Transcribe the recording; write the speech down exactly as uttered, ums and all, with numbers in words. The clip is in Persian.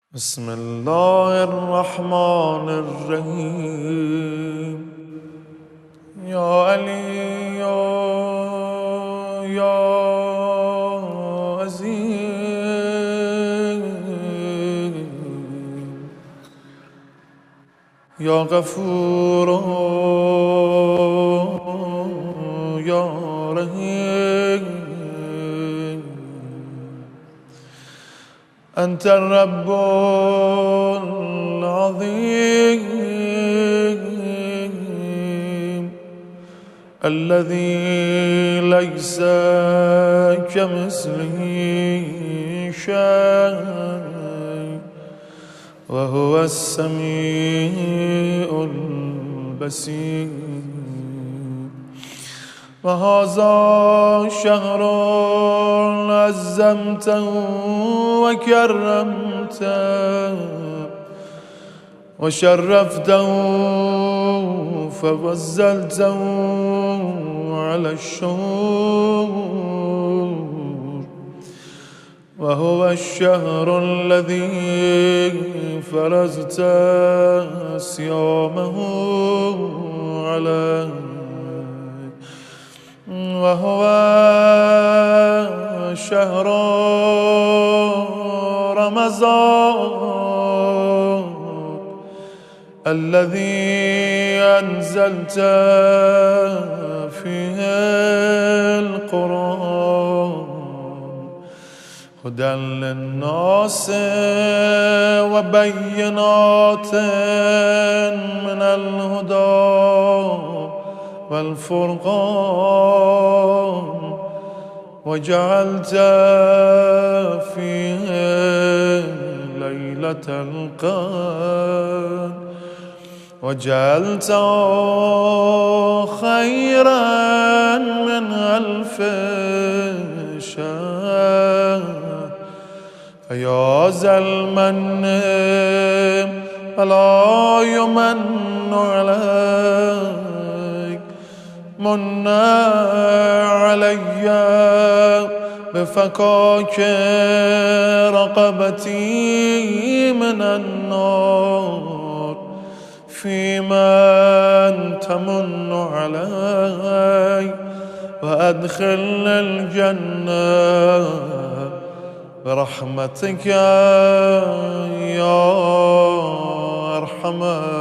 بسم الله الرحمن الرحيم. يا علي يا يا عزيز يا غفور يا رحيم. أنت الرب العظيم الذي ليس كمثله شيء وهو السميع البصير. وهذا شهر عزمته وكرمته وشرفته ففضلته على الشهور، وهو الشهر الذي فرضت صيامه عليه، وهو شهر رمضان الذي أنزلت فيه القرآن هدى للناس وبينات من الهدى والفرقان، وجعلت فيه ليلة القدر وجعلت خيرا من ألف شهر. فيا ذا المن فلا يمن عليك، من علي بفكاك رقبتي من النار، في من تمن علي وأدخل الجنة برحمتك يا أرحم